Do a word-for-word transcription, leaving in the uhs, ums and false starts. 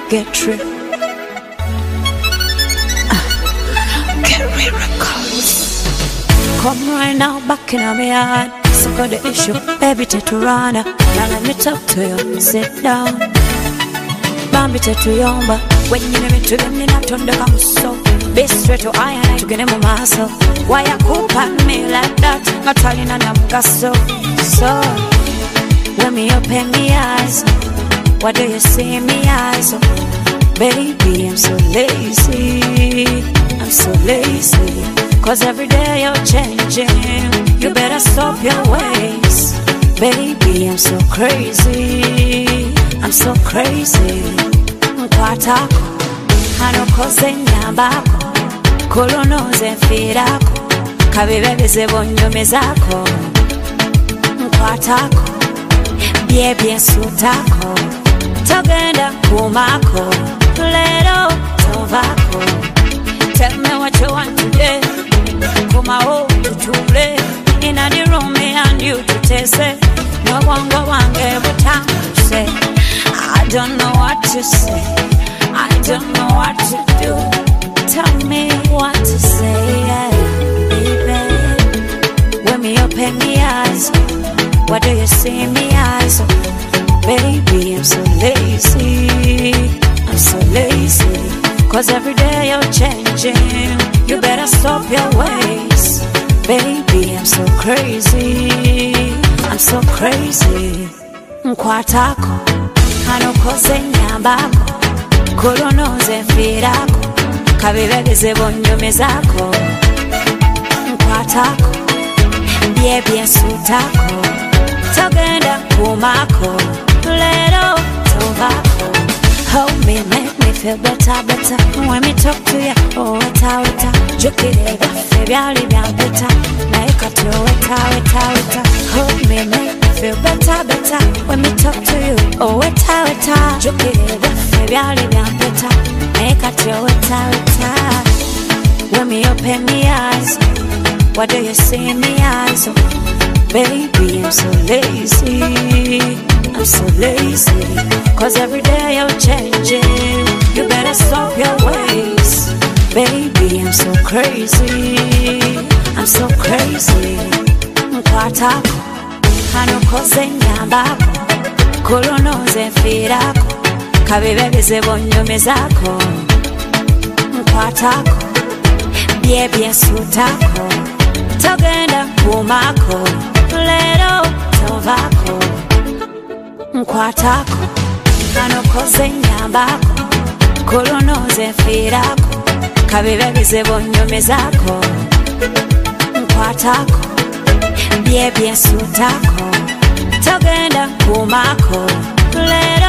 get tripped. Uh, get records. Come right now, back in my yard. So got the issue, baby teturana. Now let me talk to you, sit down. Bambi tetuyomba. When you never to them, you not turn the come so. Be straight to iron, I to get them a muscle. Why you coop at me like that? Not telling and I'm gasso. So, when me open me eyes, what do you see in me eyes? Baby, I'm so lazy. I'm so lazy. Cause every day you're changing. You better stop your ways. Baby, I'm so crazy. I'm so crazy. Mkwatako hano koze nyambako kolonoze mfirako kabibebeze bonyomezako. Mkwatako byebye sutako togenda kumako lero tovako. Tell me what you want today. Kuma ho tutule ina the room me and you to taste it. No one go wange every time you say. I don't know what to say. I don't know what to do. Tell me what to say, yeah, baby. When me open me eyes, what do you see in me eyes? Baby, I'm so lazy. I'm so lazy. Cause every day you're changing. You better stop your ways. Baby, I'm so crazy. I'm so crazy. Mkwatako hano koze nyambako kolonoze mfirako kabibegeze bonyomezako. Mkwatako byebye sutako togenda kumako lero tovako. Hold me, make me feel better, better. When me talk to you, oh, weta, weta. Jukire bafe byali bya better. Naika to weta, weta, weta. Hold me, make me feel better, better. When me talk to you, oh, weta, weta. Jukire bafe byali bya better. Naika to weta, weta. When me open me eyes, what do you see in me eyes? Oh, baby, I'm so lazy. I'm so lazy. Cause every day you're changing. You better stop your ways. Baby, I'm so crazy. I'm so crazy. Mkwatako hano koze nyambako kolonoze mfirako kabibebeze bonyomezako. Mkwatako byebye sutako togenda kumako lero tovako. Mkwatako hano koze nyambako kolonoze mfirako kabibebeze bonyomezako. Mkwatako byebye sutako togenda kumako lero